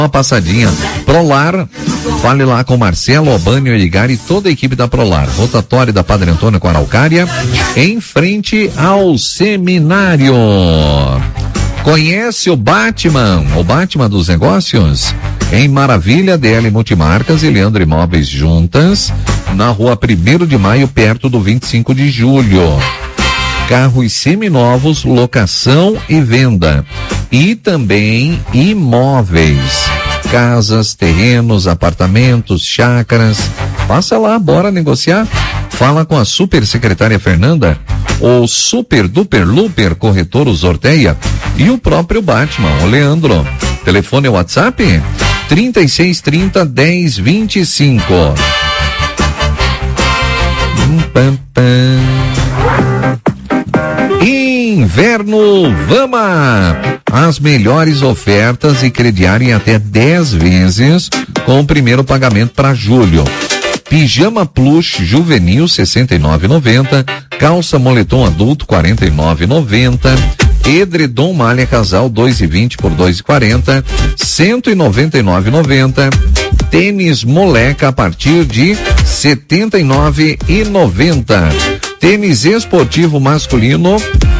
uma passadinha. Prolar, fale lá com Marcelo, Albânio, Edgar e toda a equipe da Prolar. Rotatório da Padre Antônio com Araucária, em frente ao seminário. Conhece o Batman dos negócios? Em Maravilha, DL Multimarcas e Leandro Imóveis juntas, na rua 1º de Maio, perto do 25 de julho. Carros seminovos, locação e venda. E também imóveis, casas, terrenos, apartamentos, chácaras. Passa lá, bora negociar. Fala com a super secretária Fernanda, o Super Duper Luper Corretor Orteia e o próprio Batman, o Leandro. Telefone e WhatsApp 3630 1025. Inverno Vama. As melhores ofertas e crediário em até 10 vezes com o primeiro pagamento para julho. Pijama plush juvenil 69,90, calça moletom adulto 49,90, edredom malha casal 2,20 por 2,40, 199,90, tênis moleca a partir de 79,90, tênis esportivo masculino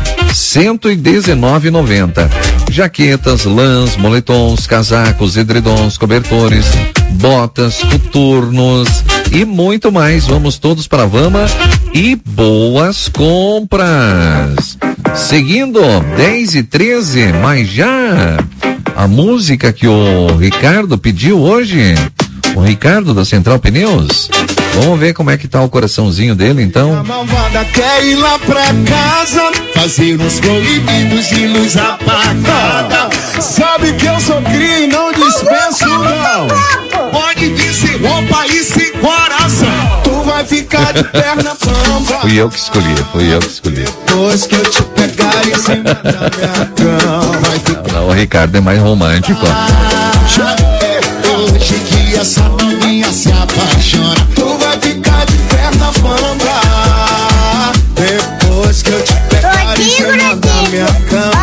119,90. Jaquetas, lãs, moletons, casacos, edredons, cobertores, botas, coturnos e muito mais. Vamos todos para a Vama e boas compras. Seguindo, 10h13, mas já a música que o Ricardo pediu hoje, o Ricardo da Central Pneus. Vamos ver como é que tá o coraçãozinho dele, então. A malvada quer ir lá pra casa, fazer uns proibidos de luz apagada. Sabe que eu sou cria e não dispenso, não. Pode vir sem roupa e sem coração. Tu vai ficar de perna bamba. Fui eu que escolhi. Depois que eu te pegar em cima da minha cama, vai ficar... Não, o Ricardo é mais romântico. Já é hoje que essa novinha se apaixona. Tu vai ficar de perna bamba. Depois que eu te pegar em cima da minha cama,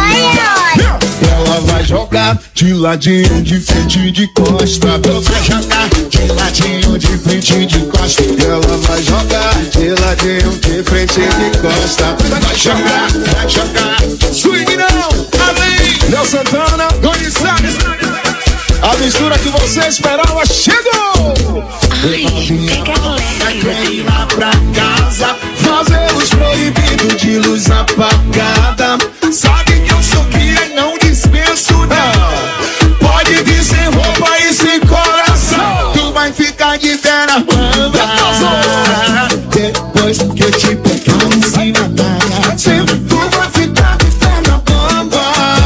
ela vai jogar de ladinho, de frente e de costa. Ela vai jogar de ladinho, de frente e de costa. Ela vai jogar de ladinho, de frente e de costa. Vai jogar. Swing não, além. Léo Santana, Doni Salles. A mistura que você esperava chegou! Ai, pega leve. Quer ir lá pra casa, fazer os proibidos de luz apagada. Sabe que eu sou cria e não dispenso, não. Pode vir sem roupa e sem coração. Tu vai ficar de perna bamba. Depois que eu te pegar em cima da minha cama, tu vai ficar de perna bamba.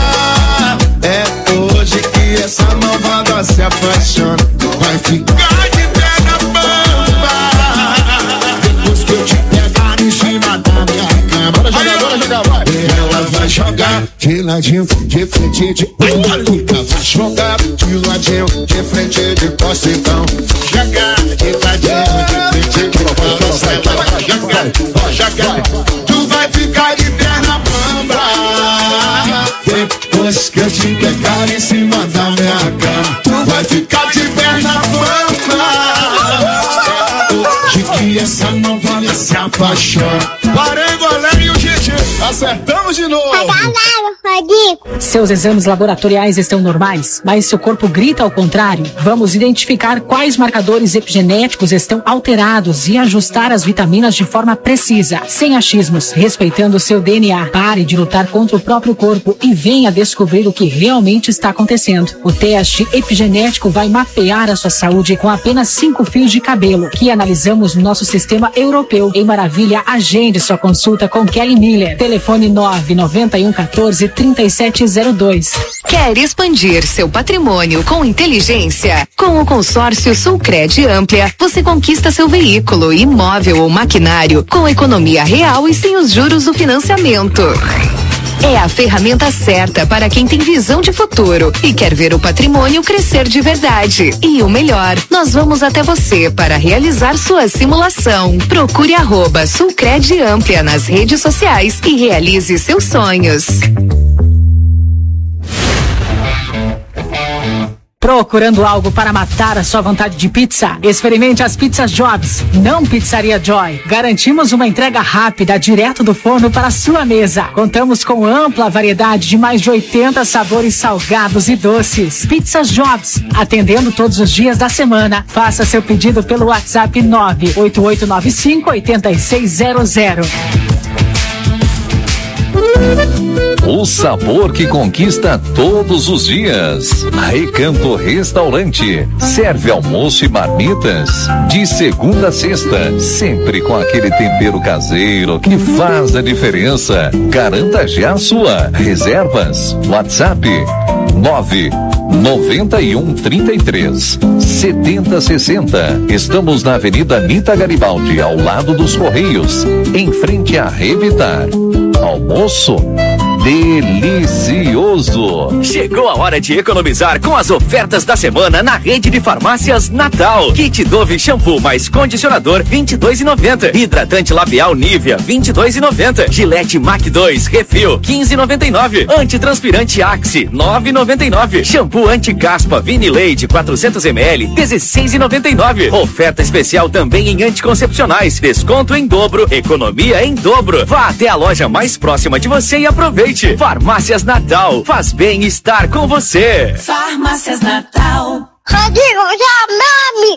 É hoje que essa malvada se apaixona. Tu vai ficar de perna bamba. Depois que eu te pegar em cima da minha cama, bora jogar, vai. Ela vai jogar de ladinho, de frente, de costa. Vai jogar de ladinho, de frente, de costa. Então jogar de ladinho, de frente, de costa. Vai jogar. Tu vai ficar de perna bamba. Depois que eu te pegar em cima da minha cama, tu vai ficar de perna bamba. Hoje que essa novela se apaixona. Parangolé e o GG, acertamos de novo. Seus exames laboratoriais estão normais, mas seu corpo grita ao contrário. Vamos identificar quais marcadores epigenéticos estão alterados e ajustar as vitaminas de forma precisa, sem achismos, respeitando seu DNA. Pare de lutar contra o próprio corpo e venha descobrir o que realmente está acontecendo. O teste epigenético vai mapear a sua saúde com apenas 5 fios de cabelo, que analisamos no nosso sistema europeu. Em Maravilha, agende sua consulta com Kelly Miller. Telefone 99114-3702. Quer expandir seu patrimônio com inteligência? Com o consórcio Sulcred Amplia, você conquista seu veículo, imóvel ou maquinário com economia real e sem os juros do financiamento. É a ferramenta certa para quem tem visão de futuro e quer ver o patrimônio crescer de verdade. E o melhor, nós vamos até você para realizar sua simulação. Procure @Sulcred Amplia nas redes sociais e realize seus sonhos. Procurando algo para matar a sua vontade de pizza? Experimente as Pizzas Jobs, não Pizzaria Joy. Garantimos uma entrega rápida, direto do forno para a sua mesa. Contamos com ampla variedade de mais de 80 sabores salgados e doces. Pizzas Jobs, atendendo todos os dias da semana. Faça seu pedido pelo WhatsApp 98895-8600. O sabor que conquista todos os dias. Recanto Restaurante. Serve almoço e marmitas de segunda a sexta, sempre com aquele tempero caseiro que faz a diferença. Garanta já a sua. Reservas. WhatsApp 99133-7060. Estamos na Avenida Nita Garibaldi, ao lado dos Correios, em frente a Revitar. Almoço delicioso. Chegou a hora de economizar com as ofertas da semana na rede de farmácias Natal. Kit Dove shampoo mais condicionador 22,90. Hidratante labial Nivea 22,90. Gillette Mac 2 refil 15,99. Antitranspirante Axe 9,99. Shampoo anti-caspa Vinileide 400 ml 16,99. Oferta especial também em anticoncepcionais. Desconto em dobro, economia em dobro. Vá até a loja mais próxima de você e aproveite. Farmácias Natal, faz bem estar com você. Farmácias Natal. Rodrigo, já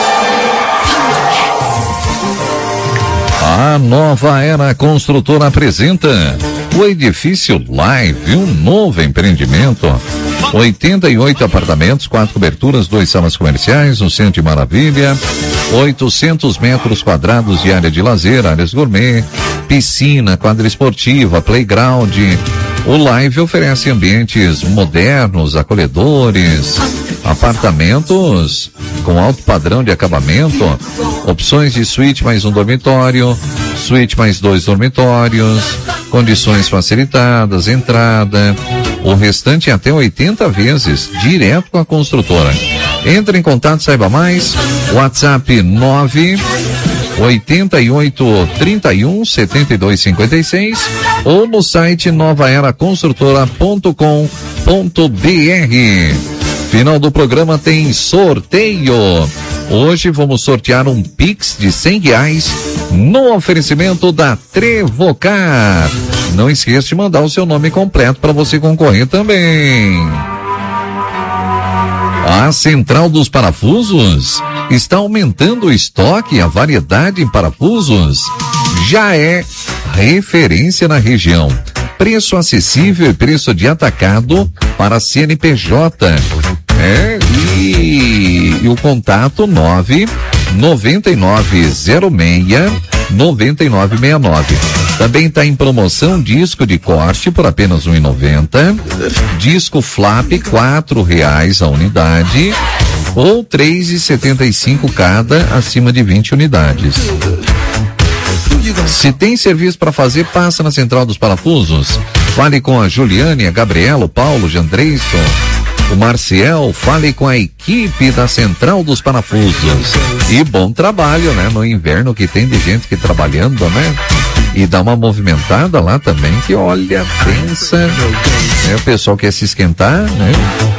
A Nova Era Construtora apresenta o Edifício Live, um novo empreendimento. 88 apartamentos, 4 coberturas, 2 salas comerciais, no centro de Maravilha, 800 metros quadrados de área de lazer, áreas gourmet, piscina, quadra esportiva, playground. O Live oferece ambientes modernos, acolhedores, apartamentos com alto padrão de acabamento, opções de suíte mais um dormitório, suíte mais 2 dormitórios, condições facilitadas, entrada, o restante em até 80 vezes, direto com a construtora. Entre em contato, saiba mais, WhatsApp 988317256 ou no site novaeraconstrutora.com.br. Final do programa tem sorteio. Hoje vamos sortear um Pix de R$100 no oferecimento da Trevocar. Não esqueça de mandar o seu nome completo para você concorrer também. A Central dos Parafusos está aumentando o estoque e a variedade em parafusos. Já é referência na região. Preço acessível e preço de atacado para CNPJ. E o contato 99906-9969. Também está em promoção disco de corte por apenas R$1,90. Disco flap R$4 a unidade ou R$3,75 cada acima de 20 unidades. Se tem serviço para fazer, passa na Central dos Parafusos. Fale com a Juliane, a Gabriela, o Paulo, o Jandreison, o Marcial. Fale com a equipe da Central dos Parafusos. E bom trabalho, né? No inverno que tem de gente que trabalhando, né? E dá uma movimentada lá também, que olha, pensa, né? O pessoal quer se esquentar, né?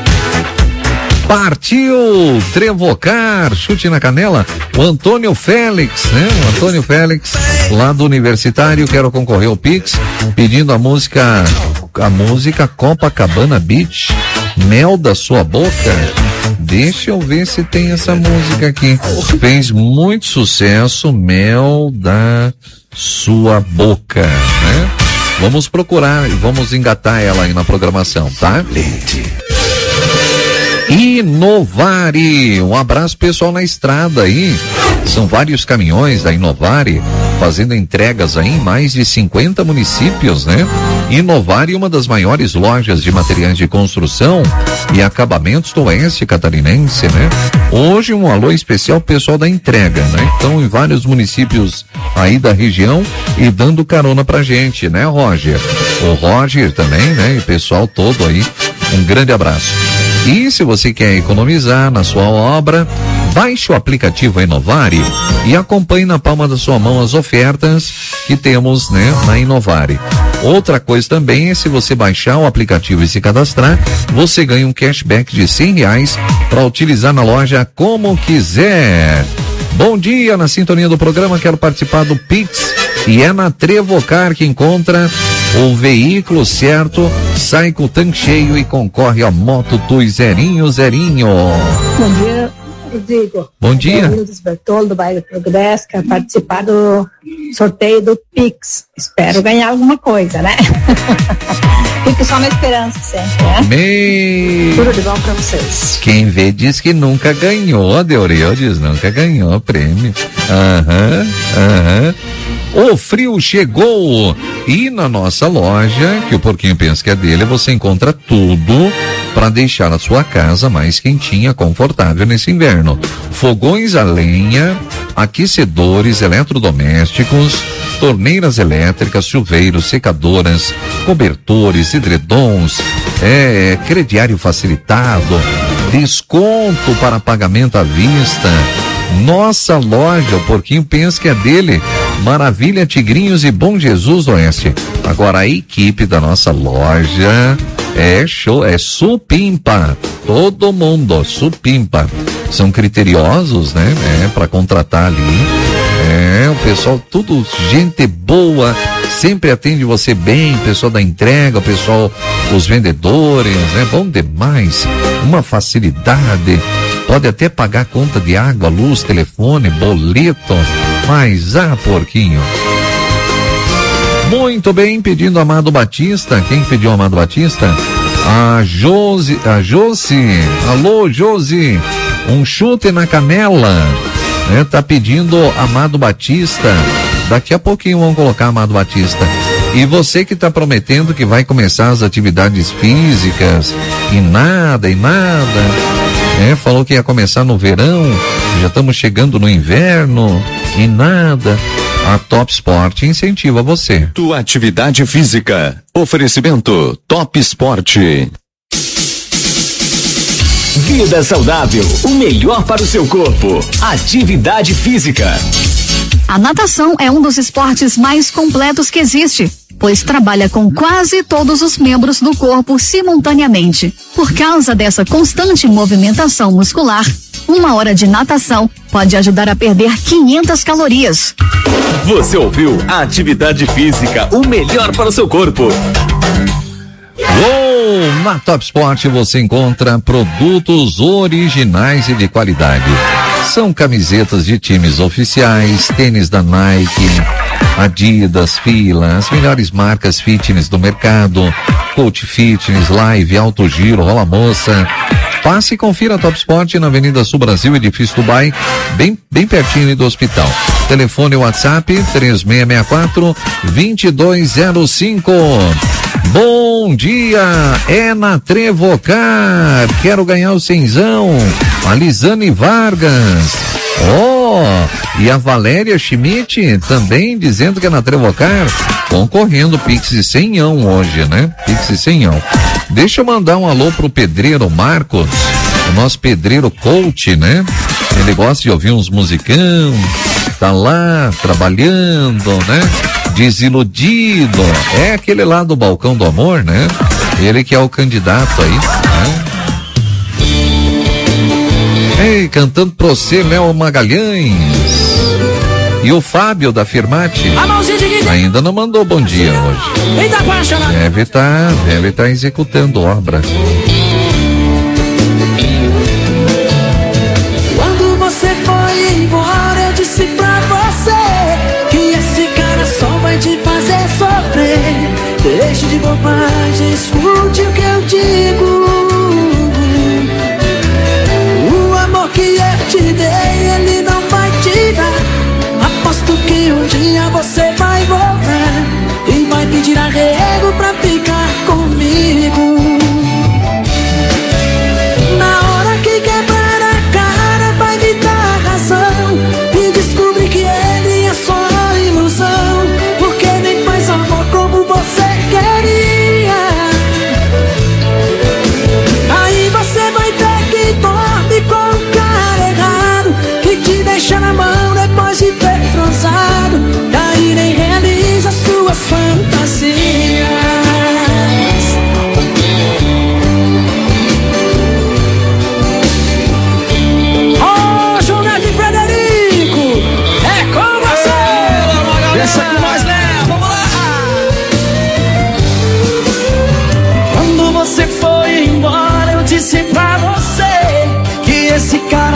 Partiu Trevocar, chute na canela, o Antônio Félix, né? O Antônio Félix, lá do Universitário, quero concorrer ao Pix, pedindo a música Copacabana Beach, Mel da Sua Boca. Deixa eu ver se tem essa música aqui. Fez muito sucesso, Mel da Sua Boca, né? Vamos procurar e vamos engatar ela aí na programação, tá? Inovare, um abraço pessoal na estrada aí, são vários caminhões da Inovare fazendo entregas aí em mais de 50 municípios, né? Inovare, uma das maiores lojas de materiais de construção e acabamentos do oeste catarinense, né? Hoje um alô especial pessoal da entrega, né? Então em vários municípios aí da região e dando carona pra gente, né, Roger? O Roger também, né? E o pessoal todo aí, um grande abraço. E se você quer economizar na sua obra, baixe o aplicativo Inovare e acompanhe na palma da sua mão as ofertas que temos, né, na Inovare. Outra coisa também é se você baixar o aplicativo e se cadastrar, você ganha um cashback de R$100 para utilizar na loja como quiser. Bom dia, na sintonia do programa, quero participar do Pix e é na Trevocar que encontra o veículo certo, sai com o tanque cheio e concorre a Moto Tui zerinho. Bom dia, Rodrigo. Bom dia. Eu sou Bertolo, do bairro Progresso, quero participar do sorteio do Pix. Espero ganhar alguma coisa, né? Fico só na esperança sempre, né? Tudo de bom pra vocês. Quem vê diz que nunca ganhou, Deureu diz nunca ganhou prêmio. O frio chegou e na nossa loja, que o Porquinho pensa que é dele, você encontra tudo para deixar a sua casa mais quentinha, confortável nesse inverno. Fogões a lenha, aquecedores, eletrodomésticos, torneiras elétricas, chuveiros, secadoras, cobertores, edredons, crediário facilitado, desconto para pagamento à vista. Nossa loja, o Porquinho pensa que é dele. Maravilha, Tigrinhos e Bom Jesus do Oeste. Agora a equipe da nossa loja é show, é supimpa. Todo mundo, supimpa. São criteriosos, né? Para contratar ali. O pessoal, tudo gente boa, sempre atende você bem, pessoal da entrega, o pessoal, os vendedores, né? Bom demais. Uma facilidade. Pode até pagar conta de água, luz, telefone, boleto, mas Porquinho. Muito bem, pedindo Amado Batista. Quem pediu Amado Batista? A Josi. Alô, Josi. Um chute na canela. Tá pedindo Amado Batista. Daqui a pouquinho vamos colocar Amado Batista. E você que tá prometendo que vai começar as atividades físicas e nada. Falou que ia começar no verão, já estamos chegando no inverno e nada. A Top Sport incentiva você. Tua atividade física. Oferecimento Top Sport. Vida saudável, o melhor para o seu corpo. Atividade física. A natação é um dos esportes mais completos que existe, pois trabalha com quase todos os membros do corpo simultaneamente. Por causa dessa constante movimentação muscular, 1 hora de natação pode ajudar a perder 500 calorias. Você ouviu a atividade física, o melhor para o seu corpo. Na Top Sport você encontra produtos originais e de qualidade. São camisetas de times oficiais, tênis da Nike, Adidas, Fila, as melhores marcas fitness do mercado, Coach Fitness, Live, Alto Giro, Rola Moça. Passe e confira a Top Sport na Avenida Sul Brasil, edifício Dubai, bem pertinho do hospital. Telefone WhatsApp 3664-2205. Bom dia, é na Trevocar, quero ganhar o cenzão. A Lisane Vargas. E a Valéria Schmidt também dizendo que é na Trevocar, concorrendo Pix e 100 hoje, né? Pix e 100. Deixa eu mandar um alô pro pedreiro Marcos, o nosso pedreiro coach, né? Ele gosta de ouvir uns musicão, tá lá trabalhando, né? Desiludido, é aquele lá do Balcão do Amor, né? Ele que é o candidato aí, né? Ei, cantando pro você, Léo Magalhães. E o Fábio da Firmati ainda não mandou bom dia hoje. Deve estar executando obra. Quando você foi embora, eu disse pra você que esse cara só vai te fazer sofrer. Deixe de bobagem, escute o que eu digo. O amor que eu te dei, ele não vai te dar. Aposto que um dia você vai voltar e vai pedir arrego pra ficar comigo.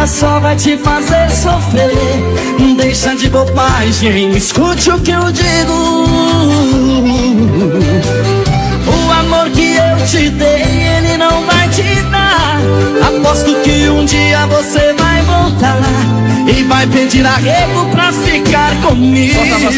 ela só vai te fazer sofrer. Deixa de bobagem, escute o que eu digo. O amor que eu te dei, ele não vai te dar. Aposto que um dia você vai voltar e vai pedir arrego pra ficar comigo.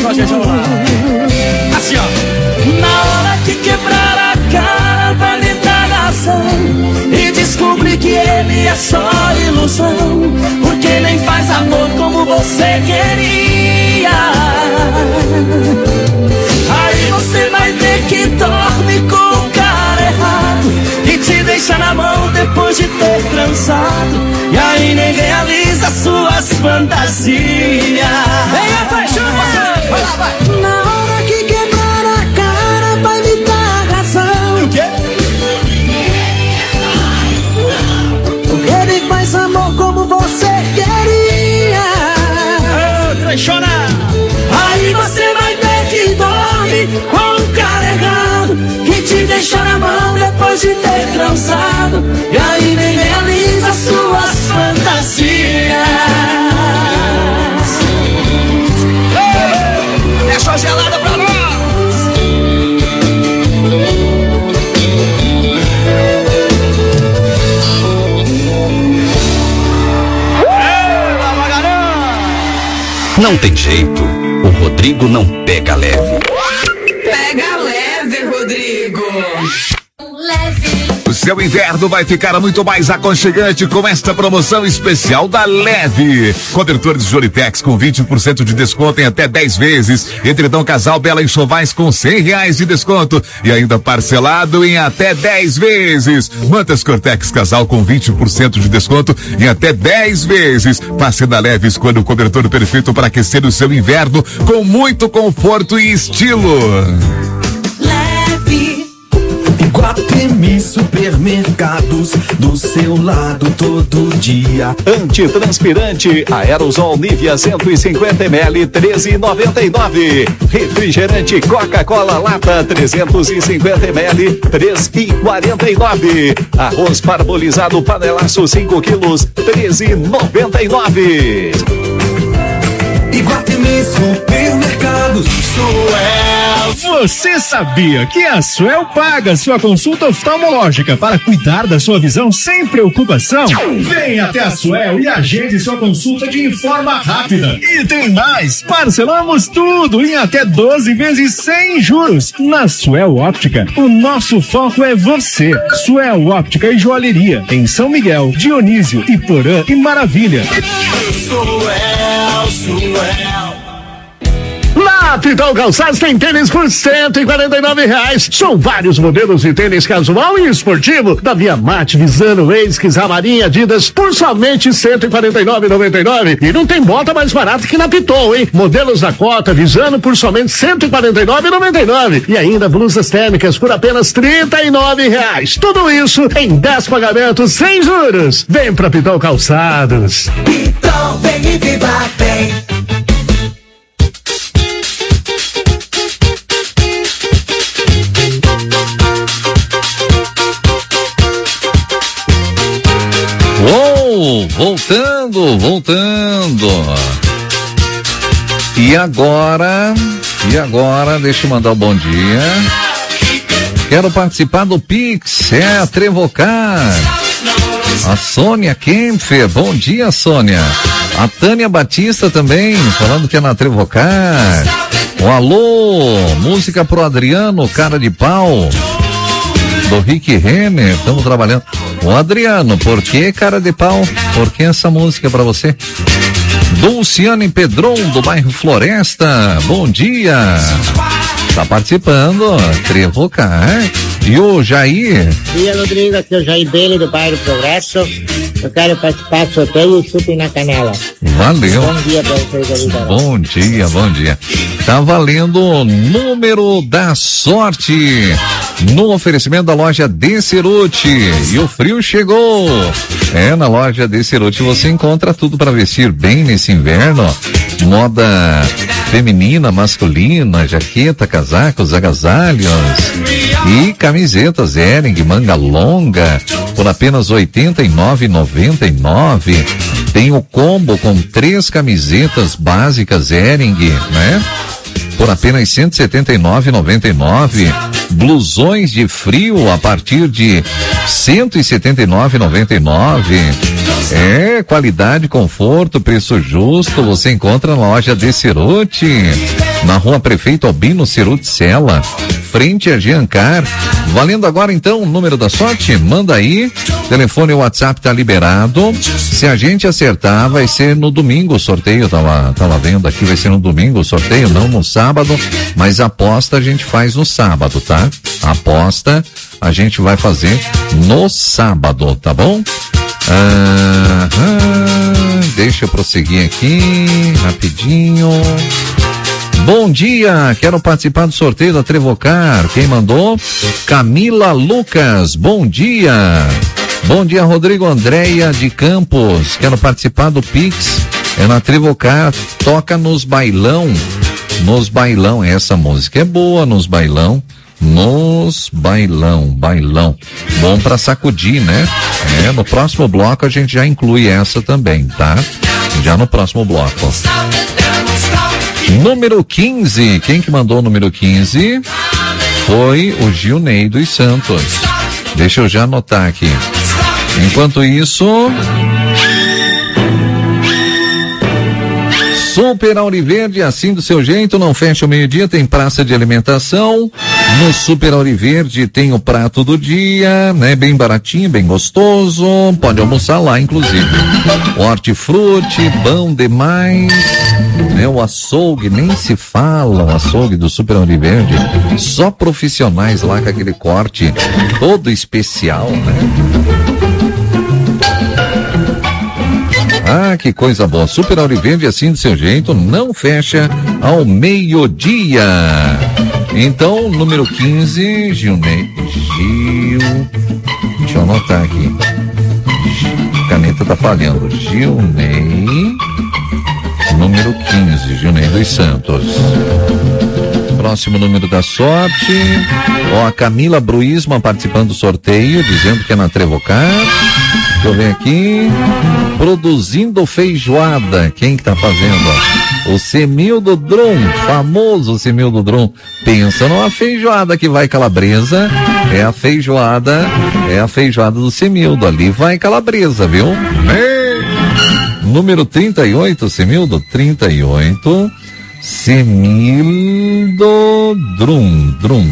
Assim, ó. Na hora que quebrar a cara, vai lhe dar razão e descobrir que ele é só ilusão, porque nem faz amor como você queria. Aí você vai ter que dormir com o cara errado e te deixa na mão depois de ter transado, e aí nem realiza suas fantasias. Venha, paixão, você! Vai lá, vai! Na hora que quebrar a cara, vai me dar razão. E o quê? Porque ele faz amor como você queria. Chora! Aí você vai ter que dormir com o cara errado que te deixa na mão depois de ter transado, e aí nem realiza suas fantasias. Deixa a gelada pra nós! Não tem jeito, o Rodrigo não pega leve. Pega leve, Rodrigo. Leve. O seu inverno vai ficar muito mais aconchegante com esta promoção especial da Leve. Cobertores Joritex com 20% de desconto em até 10 vezes. Edredom Casal Bela Enxovais com R$100 de desconto e ainda parcelado em até 10 vezes. Mantas Cortex Casal com 20% de desconto em até 10 vezes. Passe na Leve, escolha o cobertor perfeito para aquecer o seu inverno com muito conforto e estilo. Guatemi Supermercados, do seu lado todo dia. Antitranspirante Aerosol Nivea 150 ml 13,99. Refrigerante Coca-Cola Lata 350 ml 3,49. Arroz parbolizado Panelaço 5 quilos 13,99. Guatemi Supermercados, Você sabia que a Suel paga sua consulta oftalmológica para cuidar da sua visão sem preocupação? Venha até a Suel e agende sua consulta de forma rápida. E tem mais, parcelamos tudo em até 12 vezes sem juros. Na Suel Óptica, o nosso foco é você. Suel Óptica e Joalheria, em São Miguel, Dionísio, Iporã e Maravilha. Na Pitol Calçados tem tênis por R$149. São vários modelos de tênis casual e esportivo da Via Mate, Visano, ASICS, Amarim, Adidas por somente R$149,99. E não tem bota mais barata que na Pitol, hein? Modelos da Cota, Visano por somente R$149,99. E ainda blusas térmicas por apenas R$39. Tudo isso em 10 pagamentos sem juros. Vem pra Pitol Calçados. Então vem e viva bem. Voltando. E agora, deixa eu mandar um bom dia. Quero participar do Pix, a Trevocar. A Sônia Kempfer, bom dia, Sônia. A Tânia Batista também, falando que é na Trevocar. O alô, música pro Adriano, cara de pau. Do Rick Renner, estamos trabalhando. O Adriano, por que cara de pau? Por que essa música pra você? Dulciane Pedron, do bairro Floresta, bom dia. Tá participando, Trevocar. E o Jair? Bom dia, Rodrigo, aqui é o Jair Bele, do bairro Progresso. Eu quero participar do sorteio e chupem na canela. Valeu. Bom dia pra vocês. Bom dia. Tá valendo o número da sorte no oferecimento da loja Desserute. E o frio chegou. Na loja Desserute você encontra tudo para vestir bem nesse inverno. Moda feminina, masculina, jaqueta, casacos, agasalhos e camisetas Hering, manga longa por apenas R$89,99. Tem o combo com 3 camisetas básicas Hering, né? Por apenas R$ 179,99. Blusões de frio a partir de R$ 179,99. É, qualidade, conforto, preço justo, você encontra na loja de Ceruti, na Rua Prefeito Albino Ceruti Sela, frente a Giancar. Valendo agora então o número da sorte, manda aí, telefone e WhatsApp tá liberado. Se a gente acertar, vai ser no domingo o sorteio, tava vendo aqui, vai ser no domingo o sorteio, não no sábado, mas a aposta a gente faz no sábado, tá? A aposta a gente vai fazer no sábado, tá bom? Deixa eu prosseguir aqui, rapidinho. Bom dia, quero participar do sorteio da Trevocar. Quem mandou? Camila Lucas, bom dia. Bom dia, Rodrigo Andréia de Campos. Quero participar do Pix. É na Trevocar, toca nos bailão. Nos bailão, essa música é boa, nos bailão. Nos bailão. Bom pra sacudir, né? No próximo bloco a gente já inclui essa também, tá? Já no próximo bloco. Número 15, quem que mandou o número 15? Foi o Gilney dos Santos. Deixa eu já anotar aqui. Enquanto isso, Super Auriverde, assim do seu jeito, não fecha o meio-dia, tem praça de alimentação. No Super Auriverde tem o prato do dia, né? Bem baratinho, bem gostoso. Pode almoçar lá, inclusive. Hortifruti, bom demais. Né? O açougue, nem se fala, o açougue do Super Auriverde. Só profissionais lá com aquele corte todo especial, né? Ah, que coisa boa. Super Auriverde, assim do seu jeito, não fecha ao meio-dia. Então, número 15, Gilney. Deixa eu anotar aqui. A caneta tá falhando. Gilney. Número 15, Gilney dos Santos. Próximo número da sorte. Ó, a Camila Bruisma participando do sorteio, dizendo que é na Trevocar. Deixa eu ver aqui. Produzindo feijoada. Quem que tá fazendo, ó? O Semildo Drum, famoso Semildo Drum. Pensa numa feijoada que vai calabresa. É a feijoada do Semildo. Ali vai calabresa, viu? Número 38, Semildo, 38. Semildo Drum.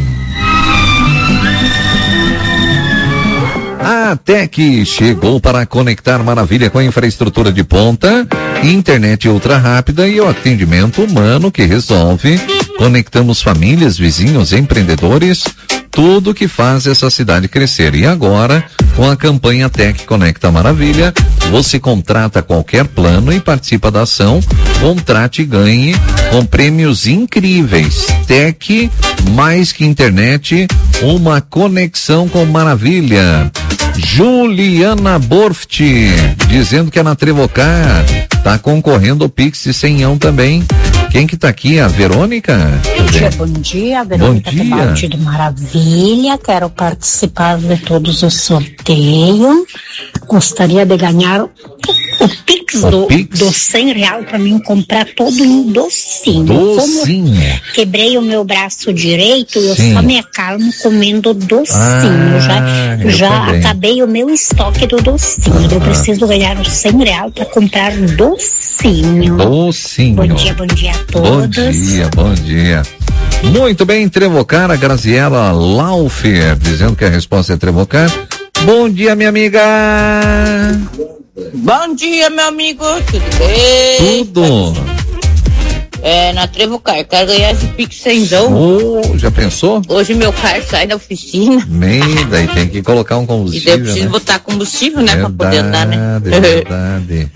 A TEC chegou para conectar maravilha com a infraestrutura de ponta, internet ultra rápida e o atendimento humano que resolve. Conectamos famílias, vizinhos, empreendedores, tudo que faz essa cidade crescer. E agora, com a campanha TEC Conecta Maravilha, você contrata qualquer plano e participa da ação. Contrate e ganhe com prêmios incríveis. TEC, mais que internet, uma conexão com maravilha. Juliana Borft, dizendo que é na Trevocar, tá concorrendo ao Pix de 100 também. Quem que tá aqui? A Verônica? Bom dia, Verônica Tebaldi do Maravilha. Quero participar de todos os sorteios. Gostaria de ganhar o Pix do R$100 para mim comprar todo um docinho. Como quebrei o meu braço direito, eu só me acalmo comendo docinho. Já acabei o meu estoque do docinho. Eu preciso ganhar os R$100 para comprar docinho. Bom dia a todos. Bom dia. Muito bem, Trevocar, a Graziela Laufer, dizendo que a resposta é Trevocar. Bom dia, minha amiga. Bom dia, meu amigo. Tudo bem? Tudo. Na Trevocar, quero ganhar esse Pix 100. Já pensou? Hoje meu carro sai da oficina. Daí tem que colocar um combustível. E daí eu preciso botar combustível, né? Pra poder andar, né? Verdade.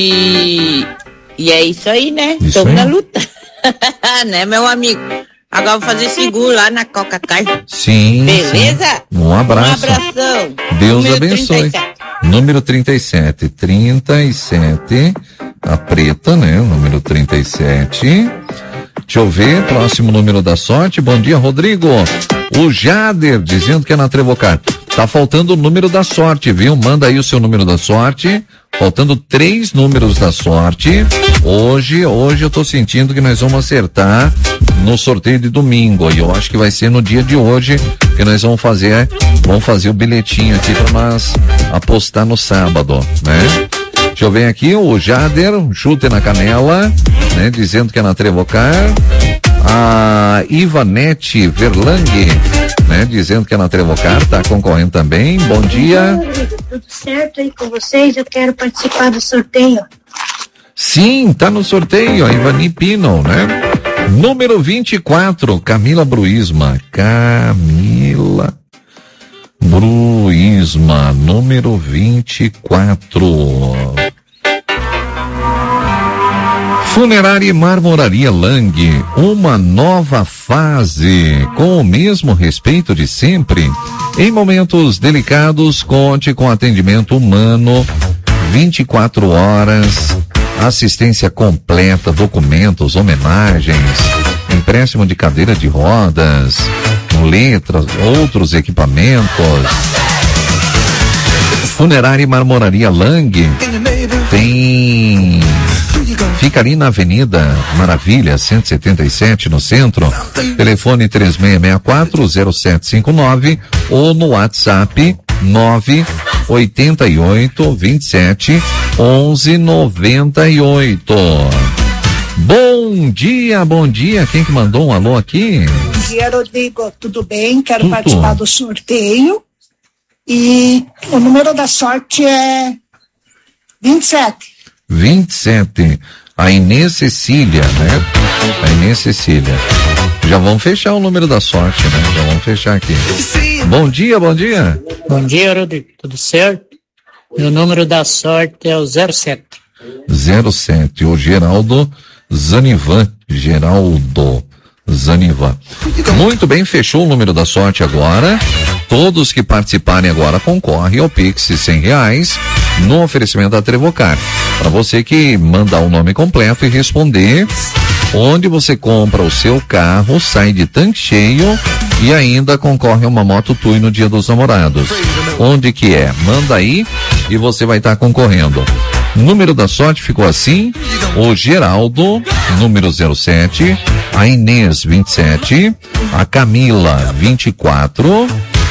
E é isso aí, né? Estamos na luta. Né, meu amigo? Agora vou fazer seguro lá na Coca-Cola. Sim. Beleza? Um abraço. Um abração. Deus abençoe. 37. Número 37. 37. A preta, né? Número 37. Deixa eu ver. Próximo número da sorte. Bom dia, Rodrigo. O Jader dizendo que é na Trevocar. Tá faltando o número da sorte, viu? Manda aí o seu número da sorte. Faltando 3 números da sorte. Hoje eu tô sentindo que nós vamos acertar no sorteio de domingo. E eu acho que vai ser no dia de hoje que nós vamos fazer o bilhetinho aqui para nós apostar no sábado, né? Deixa eu ver aqui, o Jader, chute na canela, né? Dizendo que é na Trevocar. A Ivanete Verlang, né? Dizendo que é na Trevocar, tá concorrendo também. Bom dia. Tudo certo aí com vocês? Eu quero participar do sorteio. Sim, tá no sorteio, a Ivani Pino, né? Número 24, Camila Bruisma. Camila Bruisma, número 24. Funerária e Marmoraria Lang, uma nova fase, com o mesmo respeito de sempre. Em momentos delicados, conte com atendimento humano, 24 horas, assistência completa, documentos, homenagens, empréstimo de cadeira de rodas, letras, outros equipamentos. Funerária e Marmoraria Lang fica ali na Avenida Maravilha, 177, no centro. Telefone 3664-0759 ou no WhatsApp 988-27-1198. Bom dia. Quem que mandou um alô aqui? Bom dia, Rodrigo. Tudo bem? Quero participar do sorteio. E o número da sorte é 27. 27. A Inês Cecília, né? A Inês Cecília. Já vamos fechar o número da sorte, né? Já vamos fechar aqui. Bom dia. Bom dia, Rodrigo. Tudo certo? Meu número da sorte é o 07. 07. O Geraldo Zanivan. Muito bem, fechou o número da sorte agora. Todos que participarem agora concorrem ao Pix R$100 no oferecimento da Trevocar. Para você que mandar o nome completo e responder onde você compra o seu carro, sai de tanque cheio e ainda concorre a uma Moto Tui no Dia dos Namorados. Onde que é? Manda aí e você vai estar concorrendo. Número da sorte ficou assim: o Geraldo, número 07, a Inês 27, a Camila 24,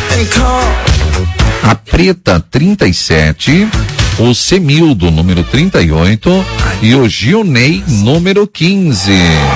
a Preta 37, o Semildo, número 38 e o Gilney, número 15.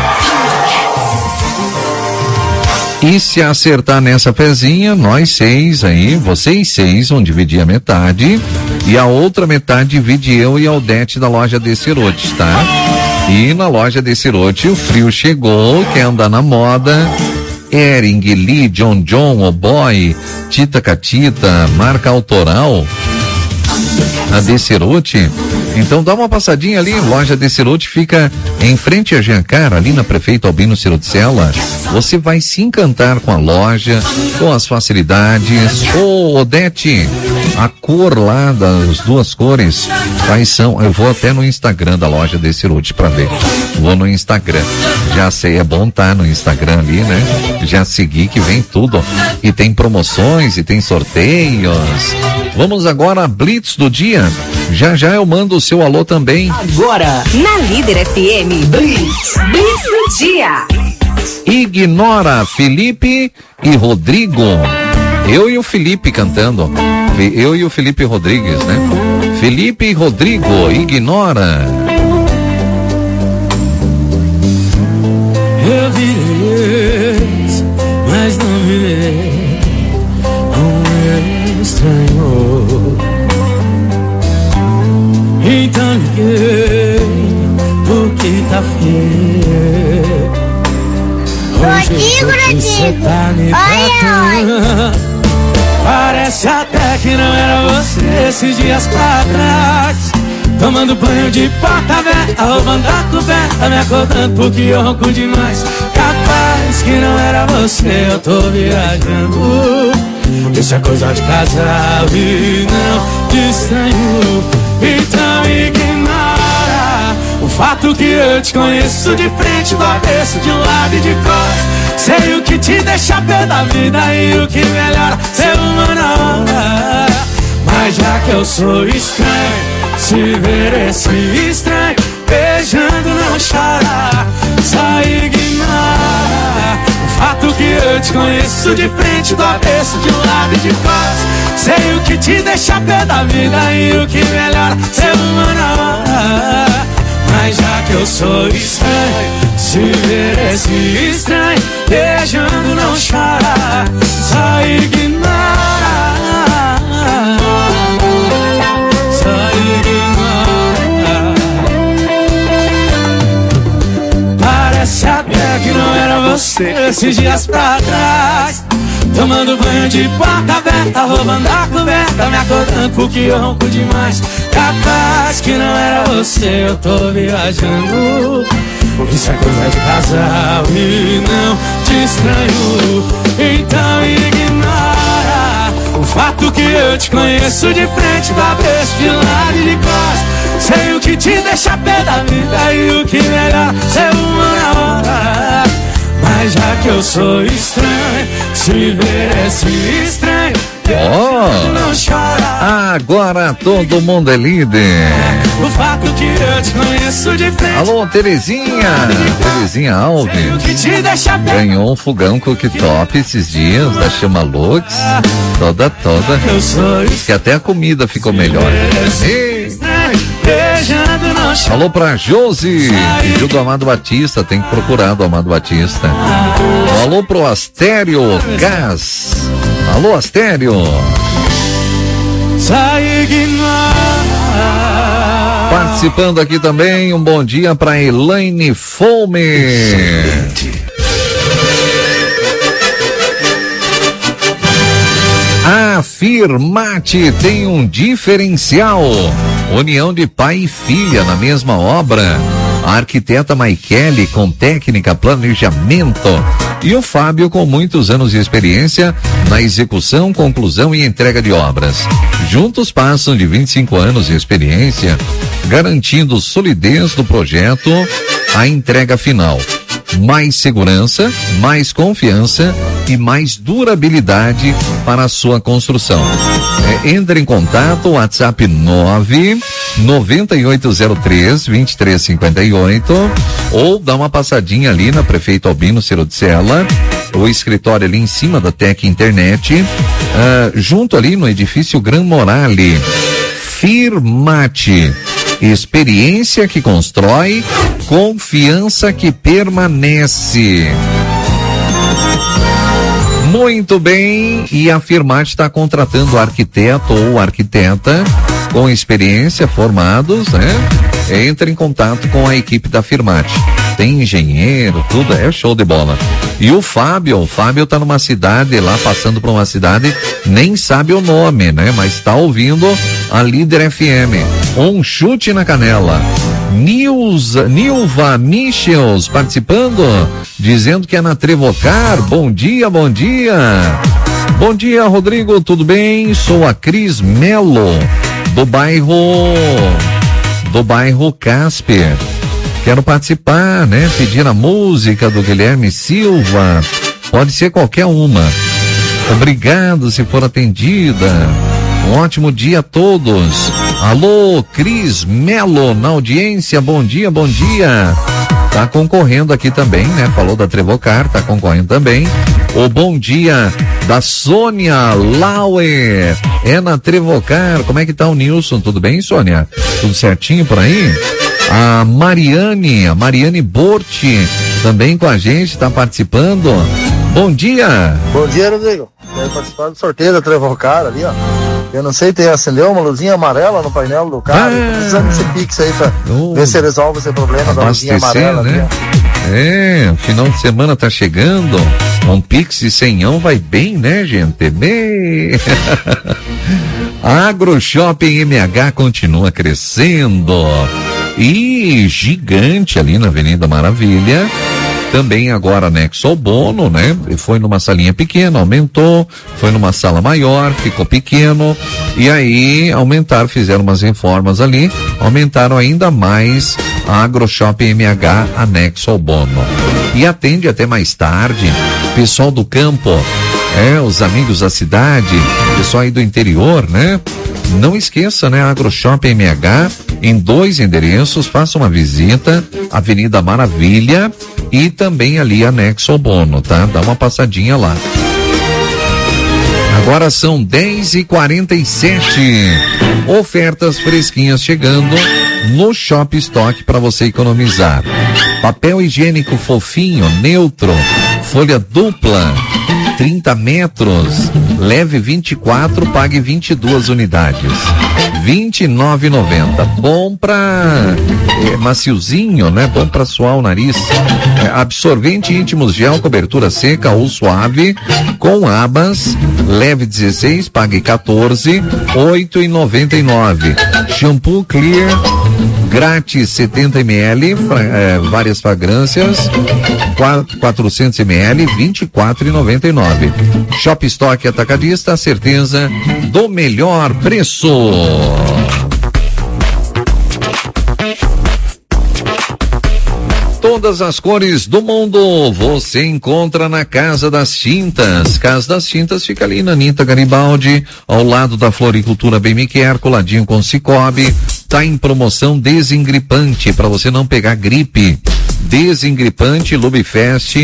E se acertar nessa pezinha, nós 6 aí, vocês 6 vão dividir a metade e a outra metade divide eu e a Aldete da loja Descerote, tá? E na loja Descerote o frio chegou, quer andar na moda. Ering, Lee, John, O Boy, Tita Catita, marca autoral, a Descerote. Então dá uma passadinha ali, loja Descerote fica em frente a Giancar, ali na Prefeito Albino Cirocella. Você vai se encantar com a loja, com as facilidades. Ô, Odete, a cor lá das duas cores, quais são? Eu vou até no Instagram da loja Descerote pra ver. Vou no Instagram. Já sei, é bom estar no Instagram ali, né? Já segui que vem tudo. E tem promoções e tem sorteios. Vamos agora a Blitz do dia. Já eu mando o seu alô também. Agora, na Líder FM, Blitz do dia. Ignora Felipe e Rodrigo. Eu e o Felipe cantando. Eu e o Felipe Rodrigues, né? Felipe e Rodrigo, Ignora. Eu virei, mas não virei um estranho. Então liguei, porque tá feio. Hoje você tá me tratando. Parece até que não era você esses dias pra trás. Tomando banho de porta aberta, roubando a coberta, me acordando porque eu ronco demais. Capaz que não era você, eu tô viajando. Isso é coisa de casal e não de estranho. Então ignora o fato que eu te conheço de frente, do avesso, de um lado e de cor. Sei o que te deixa pé da vida e o que melhora ser humano. Mas já que eu sou estranho, Se ver esse estranho beijando, não chora, só ignora o fato que eu te conheço de frente, do avesso, de um lado e de costas. Sei o que te deixa pé da vida e o que melhora ser humano. Mas já que eu sou estranho, se ver esse estranho beijando, não chora, só ignora, só ignora. Parece até que não era você esses dias pra trás, tomando banho de porta aberta, roubando a coberta, me acordando porque eu ronco demais. Capaz que não era você, eu tô viajando. Isso é coisa de casal e não te estranho. Então ignora o fato que eu te conheço de frente, do avesso, de lado e de costas. Sei o que te deixa pé da vida e o que melhor ser uma na hora. Mas já que eu sou estranho, se ver esse estranho, não chora. Agora todo mundo é líder. O fato que eu te conheço de frente. Alô, Terezinha. Terezinha Alves ganhou um fogão cooktop esses dias da Chama Lux. Toda. Diz que até a comida ficou melhor. Alô pra Josi, pediu do Amado Batista, tem que procurar do Amado Batista. Alô pro Astério Gás. Alô, Astério. Participando aqui também, um bom dia pra Elaine Fome. A Firmate tem um diferencial. União de pai e filha na mesma obra. A arquiteta Maikele com técnica, planejamento. E o Fábio com muitos anos de experiência na execução, conclusão e entrega de obras. Juntos passam de 25 anos de experiência, garantindo solidez do projeto à entrega final. Mais segurança, mais confiança e mais durabilidade para a sua construção. Entre em contato, WhatsApp 99803-2358 ou dá uma passadinha ali na Prefeito Albino Cerudicella, o escritório ali em cima da Tec Internet, junto ali no edifício Gran Morale. Firmate. Experiência que constrói, confiança que permanece. Muito bem, e a Firmate está contratando arquiteto ou arquiteta com experiência, formados, né? Entre em contato com a equipe da Firmate. Tem engenheiro, tudo, é show de bola. E o Fábio tá numa cidade lá, passando por uma cidade, nem sabe o nome, né? Mas tá ouvindo a Líder FM. Um chute na canela. Nilva Michels participando, dizendo que é na Trevocar. Bom dia, bom dia. Bom dia, Rodrigo, tudo bem? Sou a Cris Melo, do bairro Casper. Quero participar, né? Pedir a música do Guilherme Silva. Pode ser qualquer uma. Obrigado se for atendida. Um ótimo dia a todos. Alô, Cris Melo na audiência. Bom dia, bom dia. Tá concorrendo aqui também, né? Falou da Trevocar, tá concorrendo também. O bom dia da Sônia Lauer. É na Trevocar. Como é que tá o Nilson? Tudo bem, Sônia? Tudo certinho por aí? A Mariane Borti, também com a gente, tá participando. Bom dia. Bom dia, Rodrigo. Quero participar do sorteio da Trevocar ali, ó. Eu não sei, acendeu uma luzinha amarela no painel do carro. Tô precisando desse Pix aí pra ver se resolve esse problema da luzinha amarela, né? Ali, o final de semana tá chegando. Um Pix de 100 vai bem, né, gente? Bem. A AgroShopping MH continua crescendo. E gigante ali na Avenida Maravilha. Também agora anexo ao Bono, né? Foi numa salinha pequena, aumentou, foi numa sala maior, ficou pequeno, e aí fizeram umas reformas ali, aumentaram ainda mais a AgroShopping MH anexo ao Bono. E atende até mais tarde, pessoal do campo, os amigos da cidade, pessoal aí do interior, né? Não esqueça, né? AgroShop MH, em 2 endereços, faça uma visita, Avenida Maravilha e também ali anexo ao Bono, tá? Dá uma passadinha lá. Agora são 10h47. Ofertas fresquinhas chegando no Shop Stock para você economizar. Papel higiênico fofinho, neutro, folha dupla, 30 metros, leve 24, pague 22 unidades. R$29,90. Bom pra maciozinho, né? Bom pra suar o nariz. Absorvente íntimos gel, cobertura seca ou suave, com abas, leve 16, pague 14, R$8,99. Shampoo Clear, grátis 70 ml, várias fragrâncias, 400 ml, R$24,99. Shop Stock Atacadista, a certeza do melhor preço. Todas as cores do mundo você encontra na Casa das Tintas. Casa das Tintas fica ali na Nita Garibaldi, ao lado da Floricultura Bem-Me-Quer, coladinho com Cicobi. Tá em promoção desengripante para você não pegar gripe. Desengripante Lubifest,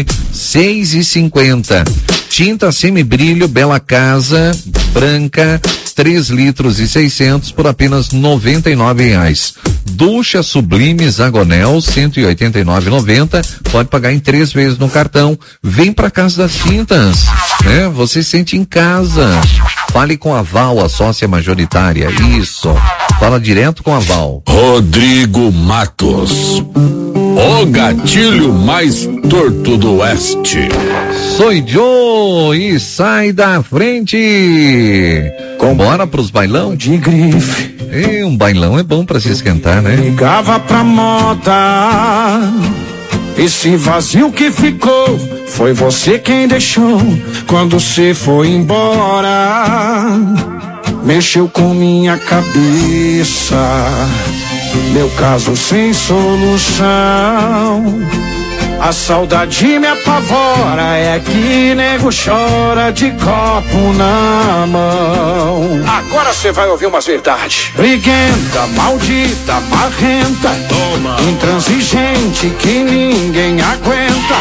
R$6,50. Tinta semibrilho Bela Casa branca, 3 litros e 600 por apenas R$99. Ducha Sublime Zagonel, R$189,90. Pode pagar em 3 vezes no cartão. Vem pra Casa das Tintas, né? Você sente em casa. Fale com a Val, a sócia majoritária. Isso. Fala direto com a Val. Rodrigo Matos, o gatilho mais torto do oeste. Sou Joe e sai da frente. Bora pros bailão? De grife. Um bailão é bom pra se esquentar, né? Ligava pra moda. Esse vazio que ficou, foi você quem deixou quando você foi embora. Mexeu com minha cabeça, meu caso sem solução. A saudade me apavora, é que nego chora de copo na mão. Agora você vai ouvir umas verdades. Briguenta, maldita, marrenta, toma. Intransigente que ninguém aguenta.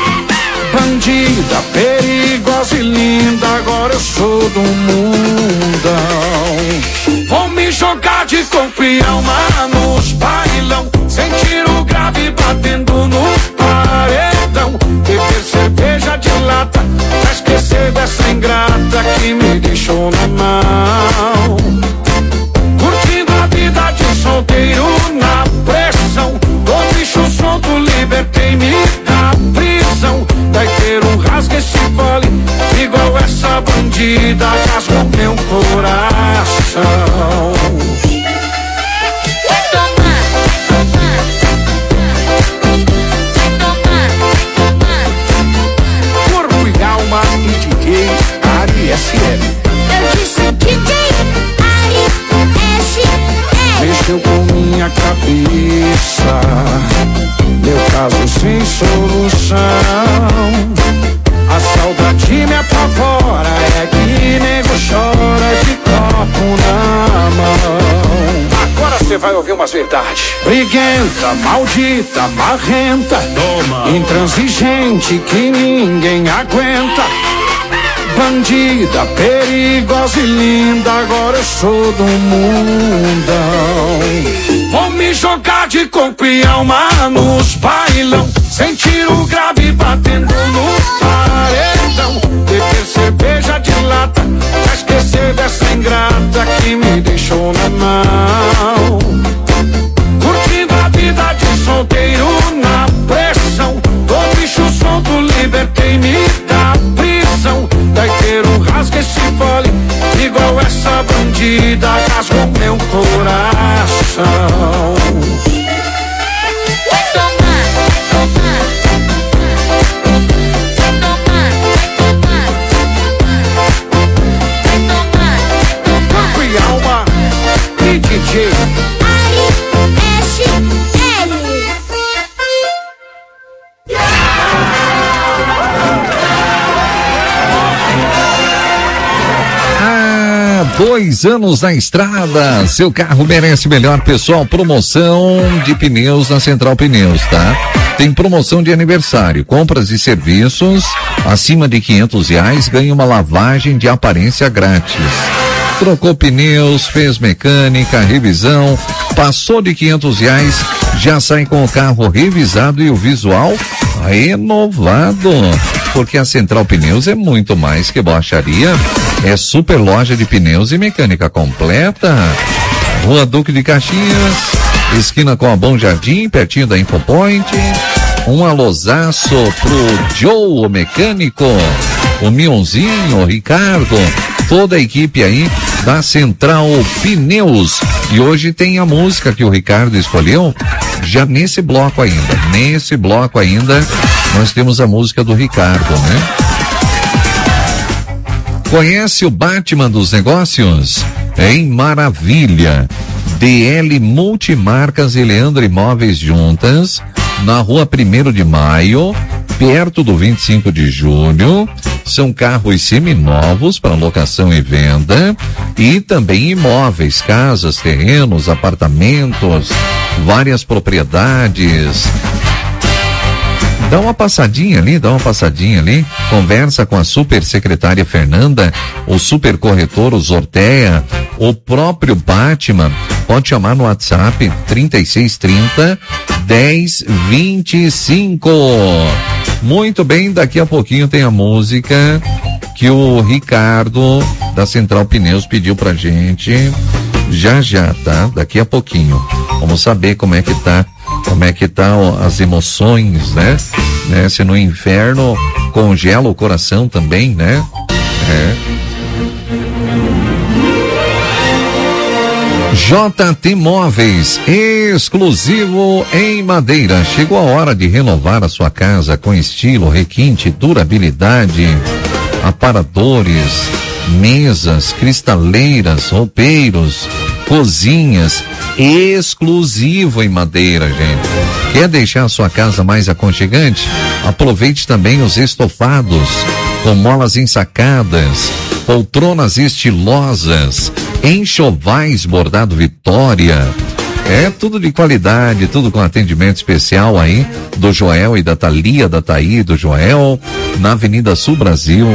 Bandida, perigosa e linda, agora eu sou do mundão. Vou me jogar de corpo e alma nos bailão, sem tiro grave batendo no paredão. Beber cerveja de lata, pra esquecer dessa ingrata que me deixou na mão. Curtindo a vida de solteiro na pressão, do bicho solto, libertei-me da prisão. Vai ter um rasga esse vole, igual essa bandida, rasgou meu coração. Corpo e alma e DJ Ari SM. Eu disse DJ Ari SM. Mexeu com minha cabeça, meu caso sem solução. A saudade me apavora, é que nego chora de copo na mão. Agora você vai ouvir umas verdades. Briguenta, maldita, marrenta, toma. Intransigente que ninguém aguenta. Bandida, perigosa e linda, agora eu sou do mundão. Vou me jogar de corpo e alma nos bailão, sem tiro grave batendo no paredão. Beber cerveja de lata, pra esquecer dessa ingrata que me deixou na mão. Curtindo a vida de solteiro na pressão, do bicho solto, libertei-me da prisão. Vai ter um rasga esse vole, igual essa bandida, rasgou meu coração. Vai tomar, vai tomar. Corpo e alma e DJ 2 anos na estrada, seu carro merece melhor, pessoal. Promoção de pneus na Central Pneus, tá? Tem promoção de aniversário, compras e serviços acima de R$500, ganha uma lavagem de aparência grátis. Trocou pneus, fez mecânica, revisão, passou de R$500, já sai com o carro revisado e o visual renovado. Porque a Central Pneus é muito mais que borracharia, é super loja de pneus e mecânica completa. Rua Duque de Caxias, esquina com a Bom Jardim, pertinho da Infopoint. Um alôzaço pro Joe, o mecânico, o Mionzinho, o Ricardo, toda a equipe aí da Central Pneus. E hoje tem a música que o Ricardo escolheu, já nesse bloco ainda. Nesse bloco ainda, nós temos a música do Ricardo, né? Conhece o Batman dos negócios? Em Maravilha. DL Multimarcas e Leandro Imóveis juntas, na rua 1º de Maio, perto do 25 de julho. São carros seminovos para locação e venda e também imóveis, casas, terrenos, apartamentos, várias propriedades. Dá uma passadinha ali, conversa com a super secretária Fernanda, o super corretor, o Zorteia, o próprio Batman. Pode chamar no WhatsApp 3630 1025. Muito bem, daqui a pouquinho tem a música que o Ricardo da Central Pneus pediu pra gente. Já, tá? Daqui a pouquinho. Vamos saber como é que tá as emoções, né? Se no inferno congela o coração também, né? JT Móveis, exclusivo em madeira. Chegou a hora de renovar a sua casa com estilo, requinte, durabilidade. Aparadores, mesas, cristaleiras, roupeiros, cozinhas, exclusivo em madeira, gente. Quer deixar a sua casa mais aconchegante? Aproveite também os estofados, com molas ensacadas, poltronas estilosas, enxovais bordado Vitória. É tudo de qualidade, tudo com atendimento especial aí do Joel e da Thalia, da Thaí e do Joel, na Avenida Sul Brasil,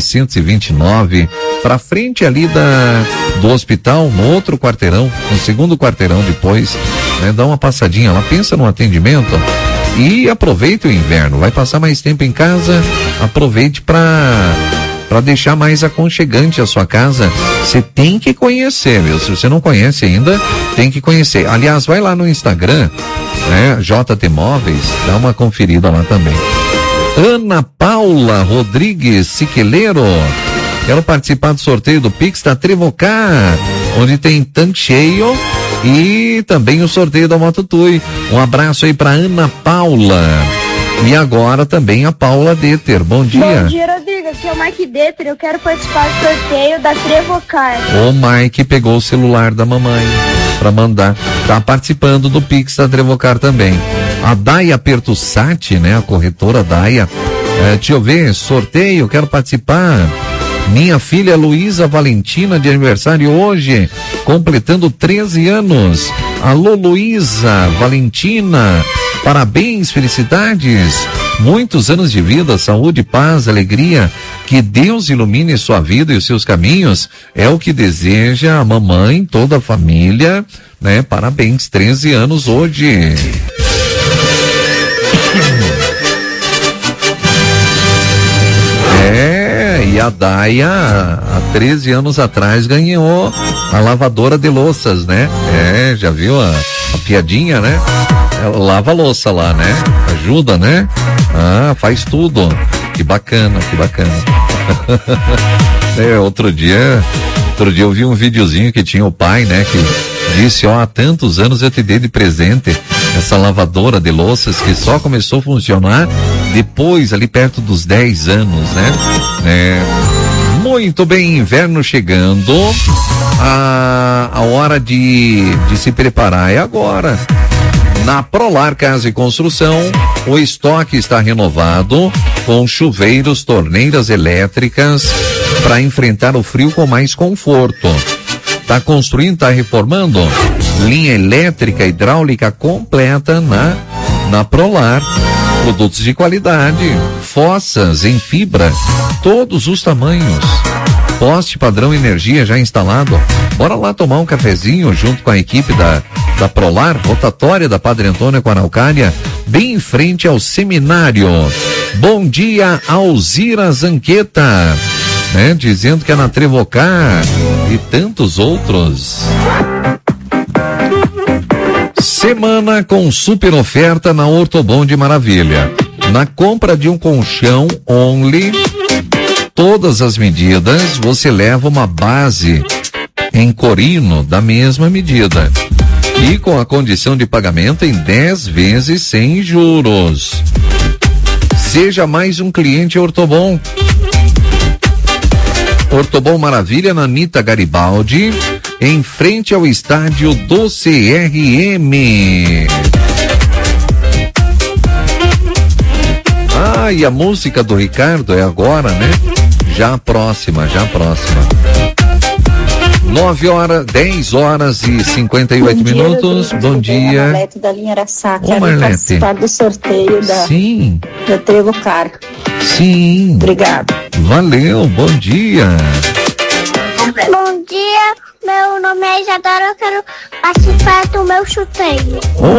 929, pra frente ali do hospital, no outro quarteirão, no segundo quarteirão depois, né? Dá uma passadinha lá, pensa no atendimento e aproveita o inverno, vai passar mais tempo em casa, aproveite para deixar mais aconchegante a sua casa. Você tem que conhecer, meu. Se você não conhece ainda, tem que conhecer. Aliás, vai lá no Instagram, né? JT Móveis, dá uma conferida lá também. Ana Paula Rodrigues Siqueleiro, quero participar do sorteio do Pix da Trevocar, onde tem tanque cheio e também o sorteio da Moto Tui. Um abraço aí pra Ana Paula. E agora também a Paula Deter. Bom dia. Bom dia, Rodrigo. Aqui é o Mike Deter. Eu quero participar do sorteio da Trevocar. O Mike pegou o celular da mamãe pra mandar. Tá participando do Pix da Trevocar também. A Daia Pertussati, né? A corretora Daia. Deixa eu ver, sorteio, quero participar. Minha filha Luísa Valentina de aniversário hoje, completando 13 anos. Alô, Luísa Valentina. Parabéns, felicidades, muitos anos de vida, saúde, paz, alegria, que Deus ilumine sua vida e os seus caminhos, é o que deseja a mamãe, toda a família, né? Parabéns, 13 anos hoje. E a Daia, há 13 anos atrás, ganhou a lavadora de louças, né? Já viu a piadinha, né? Ela lava a louça lá, né? Ajuda, né? Faz tudo. Que bacana, que bacana. Outro dia eu vi um videozinho que tinha o pai, né? Que disse, há tantos anos eu te dei de presente essa lavadora de louças que só começou a funcionar depois, ali perto dos 10 anos, né? Muito bem, inverno chegando. A hora de se preparar é agora. Na Prolar Casa e Construção, o estoque está renovado com chuveiros, torneiras elétricas, para enfrentar o frio com mais conforto. Tá construindo, tá reformando? Linha elétrica hidráulica completa na Prolar. Produtos de qualidade, fossas em fibra, todos os tamanhos. Poste padrão energia já instalado. Bora lá tomar um cafezinho junto com a equipe da Prolar, rotatória da Padre Antônio com a Araucária, bem em frente ao seminário. Bom dia, Alzira Zanqueta, né? Dizendo que é na Trevocar e tantos outros. Semana com super oferta na Ortobon de Maravilha. Na compra de um colchão Only, todas as medidas, você leva uma base em corino da mesma medida. E com a condição de pagamento em 10 vezes sem juros. Seja mais um cliente Ortobon. Ortobon Maravilha na Anitta Garibaldi, em frente ao estádio do CRM. E a música do Ricardo é agora, né? Já próxima. 10 horas e 58 minutos. Bom dia. Marlete da linha Araçá. Quero participar do sorteio da Trevo Car. Sim. Obrigado. Valeu, bom dia. Bom dia, meu nome é Isadora, eu quero participar do meu chuteio.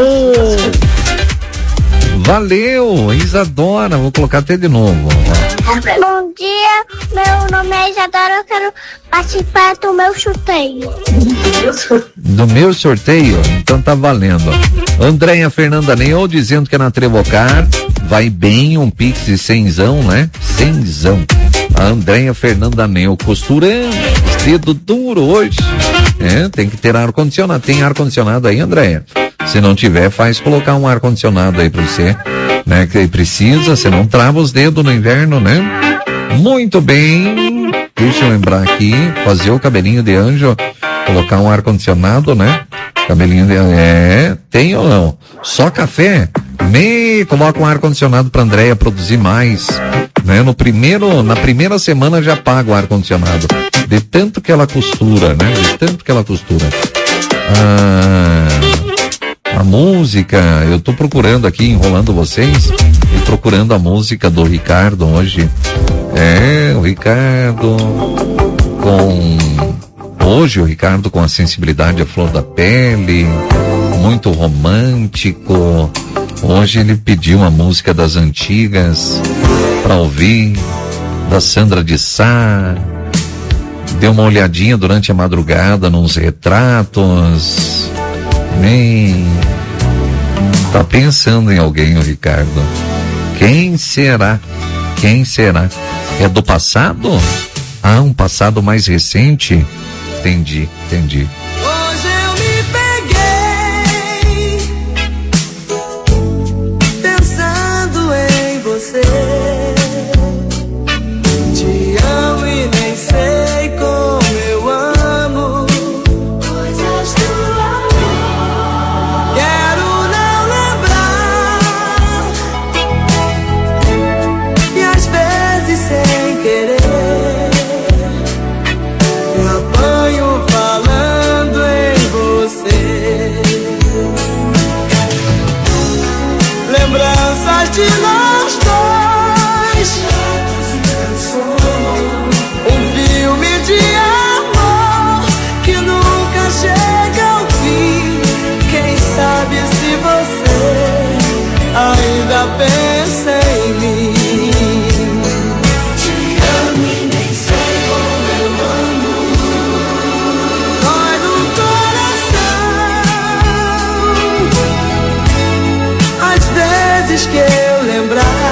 Valeu, Isadora, vou colocar até de novo. Bom dia, meu nome é Isadora, eu quero participar do meu chuteio. Do meu sorteio? Então tá valendo. Andréia Fernanda Neu dizendo que é na Trevocar, vai bem um pix de 100zão, né? 100zão. A Andréia Fernanda Neu costurando, dedo duro hoje. Tem que ter ar-condicionado. Tem ar-condicionado aí, Andréia? Se não tiver, faz colocar um ar-condicionado aí pra você, né? Que precisa, você não trava os dedos no inverno, né? Muito bem. Deixa eu lembrar aqui, fazer o cabelinho de anjo, colocar um ar-condicionado, né? Cabelinho de anjo, tem ou não? Só café? Coloca um ar-condicionado pra Andréia produzir mais, né? Na primeira semana já paga o ar-condicionado. De tanto que ela costura, né? A música, eu tô procurando aqui, enrolando vocês, e procurando a música do Ricardo hoje. O Ricardo com a sensibilidade à flor da pele, muito romântico. Hoje ele pediu uma música das antigas pra ouvir, da Sandra de Sá. Deu uma olhadinha durante a madrugada nos retratos. Tá pensando em alguém, o Ricardo. Quem será? É do passado? Um passado mais recente? Entendi. Hoje eu me peguei pensando em você. Te amo e nem sei como eu amo coisas do amor. Quero não lembrar e às vezes sem querer eu apanho falando em você. Lembranças de nós dois, um filme de amor que nunca chega ao fim. Quem sabe se você ainda pensa em mim. Te amo e nem sei como eu amo. Dói no coração às vezes que eu lembrar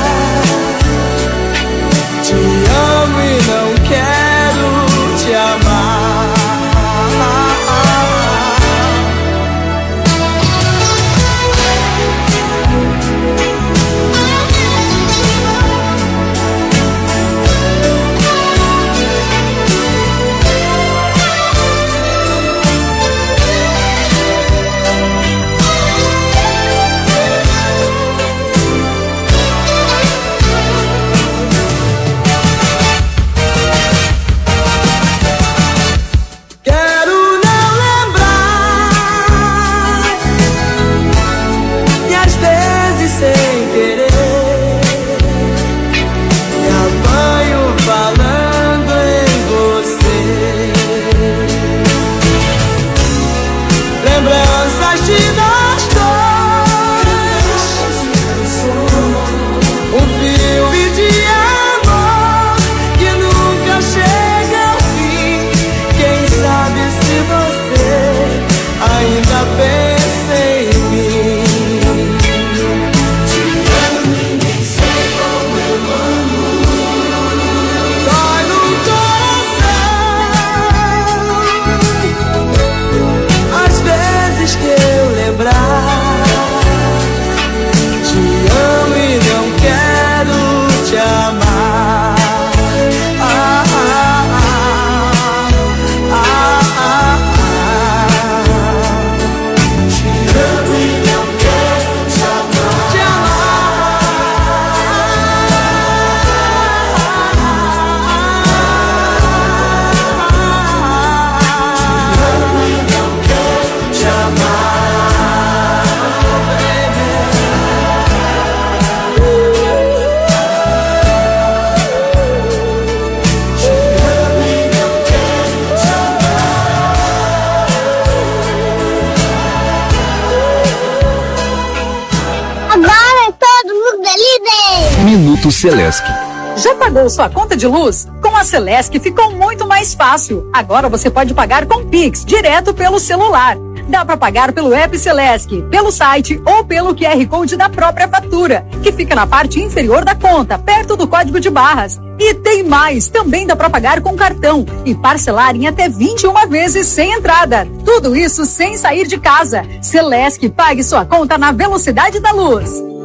Agora todo mundo é líder. Minuto Celesc. Já pagou sua conta de luz? Com a Celesc ficou muito mais fácil. Agora você pode pagar com Pix, direto pelo celular. Dá para pagar pelo app Celesc, pelo site ou pelo QR Code da própria fatura, que fica na parte inferior da conta, perto do código de barras. E tem mais, também dá para pagar com cartão e parcelar em até 21 vezes sem entrada. Tudo isso sem sair de casa. Celesc, pague sua conta na velocidade da luz.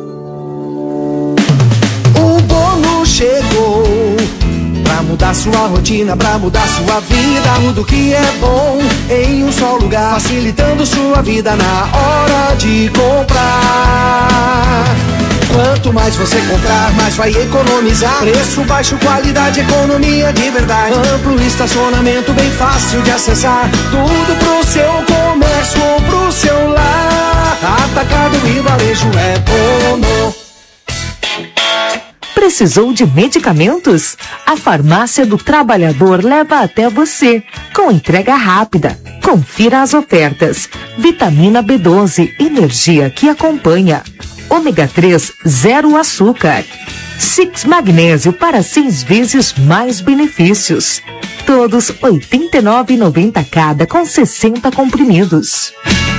O bônus chegou pra mudar sua rotina, pra mudar sua vida. Tudo que é bom em um só lugar, facilitando sua vida na hora de comprar. Quanto mais você comprar, mais vai economizar. Preço baixo, qualidade, economia de verdade. Amplo estacionamento, bem fácil de acessar. Tudo pro seu comércio ou pro seu lar. Atacado e varejo é Bono. Precisou de medicamentos? A Farmácia do Trabalhador leva até você, com entrega rápida. Confira as ofertas. Vitamina B12, energia que acompanha. Ômega 3, 0 açúcar. Six Magnésio para 6 vezes mais benefícios. Todos R$ 89,90 cada, com 60 comprimidos.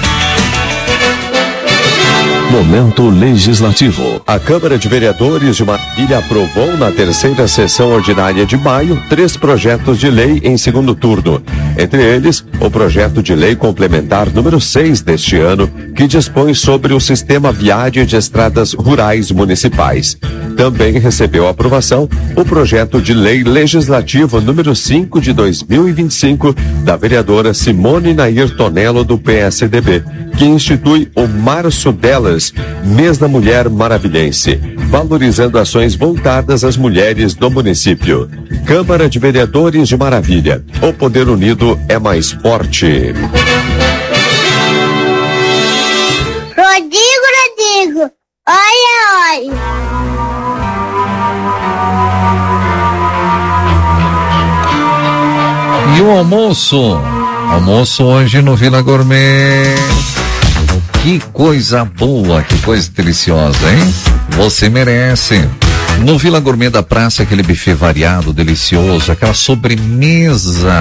Momento legislativo. A Câmara de Vereadores de Maravilha aprovou na terceira sessão ordinária de maio 3 projetos de lei em segundo turno. Entre eles, o projeto de lei complementar número 6 deste ano, que dispõe sobre o sistema viário de estradas rurais municipais. Também recebeu aprovação o projeto de lei legislativo número 5 de 2025 da vereadora Simone Nair Tonello do PSDB, que institui o Março Delas, Mês da Mulher Maravilhense, valorizando ações voltadas às mulheres do município. Câmara de Vereadores de Maravilha. O poder unido é mais forte. Rodrigo, olha. E o almoço? Almoço hoje no Vila Gourmet. Que coisa boa, que coisa deliciosa, hein? Você merece. No Vila Gourmet da Praça, aquele buffet variado, delicioso, aquela sobremesa.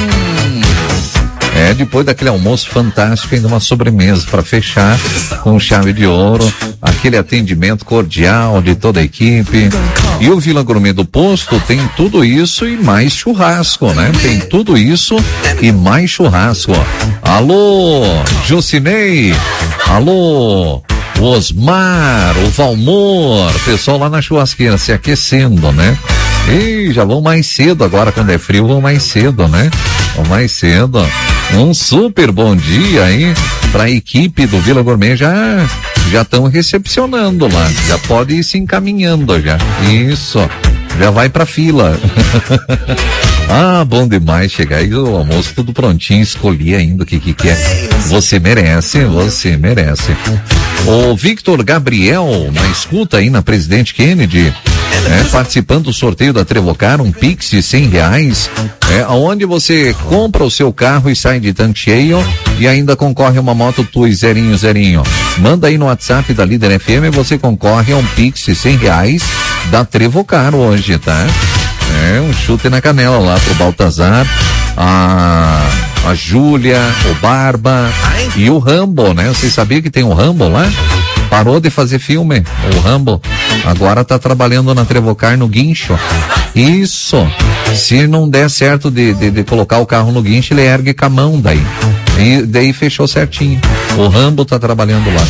Depois daquele almoço fantástico, ainda uma sobremesa para fechar com chave de ouro, aquele atendimento cordial de toda a equipe. E o Vila Gourmet do Posto tem tudo isso e mais churrasco, né? Tem tudo isso e mais churrasco. Alô, Jucinei. Alô, o Osmar, o Valmor, pessoal lá na churrasqueira se aquecendo, né? E já vão mais cedo agora, quando é frio, vão mais cedo, né? Vão mais cedo. Um super bom dia aí pra equipe do Vila Gourmet, já estão recepcionando lá, já pode ir se encaminhando já. Isso, já vai pra fila. Ah, bom demais chegar aí, o almoço tudo prontinho, escolhi ainda o que é. Você merece, você merece. O Victor Gabriel, na escuta aí na Presidente Kennedy, participando do sorteio da Trevocar, um Pix de R$100, onde você compra o seu carro e sai de tanque cheio e ainda concorre a uma moto Tui zerinho. Manda aí no WhatsApp da Líder FM, você concorre a um Pix de R$100 da Trevocar hoje, tá? Um chute na canela lá pro Baltazar, a Júlia, o Barba e o Rambo, né? Vocês sabiam que tem um Rambo lá? Parou de fazer filme, o Rambo. Agora tá trabalhando na Trevocar no guincho. Isso. Se não der certo de colocar o carro no guincho, ele ergue com a mão daí. E daí fechou certinho. O Rambo tá trabalhando lá.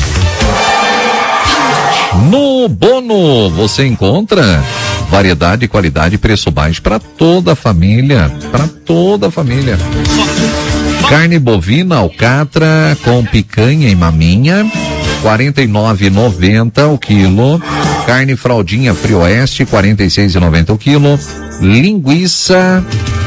No Bono, você encontra variedade, qualidade e preço baixo para toda a família. Para toda a família. Carne bovina, alcatra com picanha e maminha, R$49,90 o quilo. Carne fraldinha Frioeste, R$46,90 o quilo. Linguiça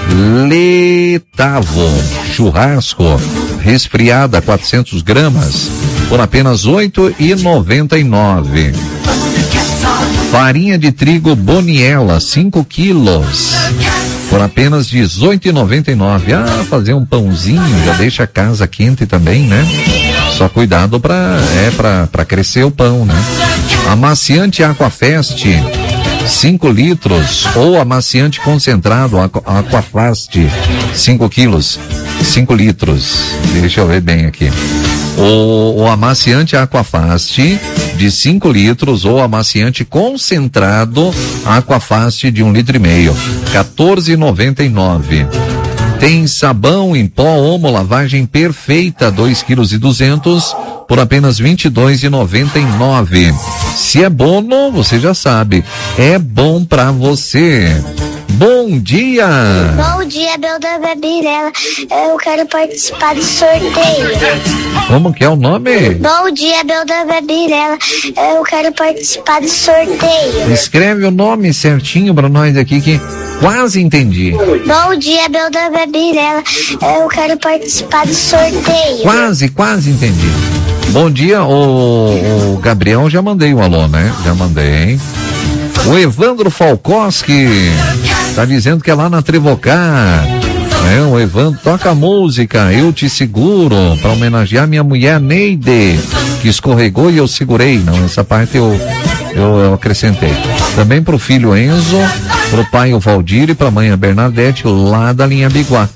Letavo churrasco resfriada 400 gramas por apenas R$8,99. Farinha de trigo Boniela 5 quilos por apenas R$18,99. Ah, fazer um pãozinho já deixa a casa quente também, né? Só cuidado pra crescer o pão, né? Amaciante Aquafest, 5 litros, ou amaciante concentrado Aquafast, 5 quilos, 5 litros. Deixa eu ver bem aqui. O amaciante Aquafast de 5 litros ou amaciante concentrado Aquafast de 1,5 litro, R$14,99. Tem sabão em pó Omo lavagem perfeita, 2,2 kg por apenas R$22,99. Se é bono, você já sabe, é bom pra você. Bom dia! Bom dia, Belda Birela. Eu quero participar do sorteio. Como que é o nome? Bom dia, Belda Birela. Eu quero participar do sorteio. Escreve o nome certinho pra nós aqui que quase entendi. Bom dia, Belda Birela. Eu quero participar do sorteio. Quase entendi. Bom dia, o Gabriel, já mandei um alô, né? Já mandei. O Evandro Falkowski tá dizendo que é lá na Trevocar. O Evandro toca música, Eu Te Seguro, para homenagear minha mulher Neide, que escorregou e eu segurei. Não, essa parte eu acrescentei. Também pro filho Enzo, pro pai o Valdir e pra mãe a Bernadette, lá da linha Biguá.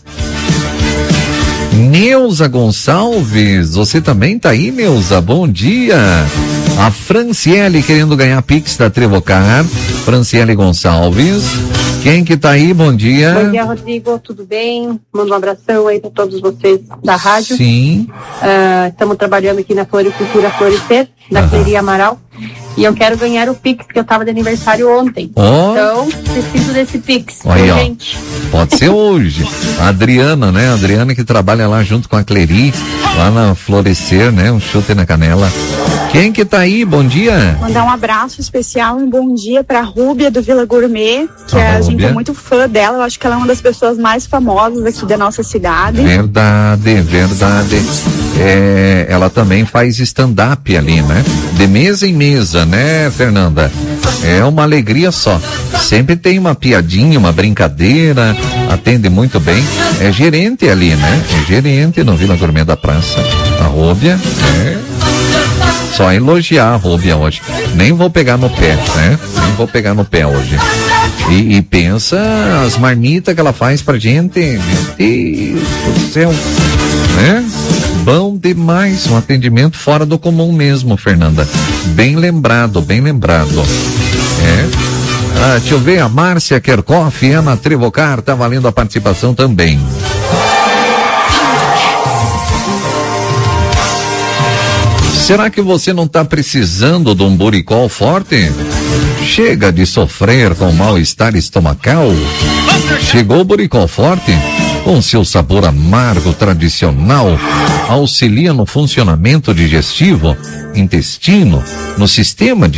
Neuza Gonçalves, você também tá aí, Neuza? Bom dia. A Franciele querendo ganhar Pix da Trevocar. Franciele Gonçalves. Quem que tá aí? Bom dia. Bom dia, Rodrigo. Tudo bem? Manda um abração aí para todos vocês da rádio. Sim. Estamos trabalhando aqui na Floricultura Florescer, da Cleria Amaral. E eu quero ganhar o Pix, que eu tava de aniversário ontem. Então, preciso desse Pix. Aí, gente. Pode ser hoje. A Adriana, né? A Adriana que trabalha lá junto com a Cleri, lá na Florescer, né? Um chute na canela. Quem que tá aí? Bom dia. Mandar um abraço especial e um bom dia pra Rúbia do Vila Gourmet, que a gente é muito fã dela. Eu acho que ela é uma das pessoas mais famosas aqui da nossa cidade. Verdade. Ela também faz stand-up ali, né? De mesa em mesa, né, Fernanda? É uma alegria só. Sempre tem uma piadinha, uma brincadeira, atende muito bem. É gerente ali, né? É gerente no Vila Gourmet da Praça. A Rúbia, só elogiar a Rúbia hoje. Nem vou pegar no pé, né? Nem vou pegar no pé hoje. E pensa as marmitas que ela faz pra gente. Meu Deus do céu, né? Bom demais, um atendimento fora do comum mesmo, Fernanda. Bem lembrado. Deixa eu ver, a Márcia Kerkoff, Ana Trevocar, tá valendo a participação também. Será que você não está precisando de um Buricol forte? Chega de sofrer com mal-estar estomacal. Chegou o Buricol forte, com seu sabor amargo tradicional, auxilia no funcionamento digestivo, intestino, no sistema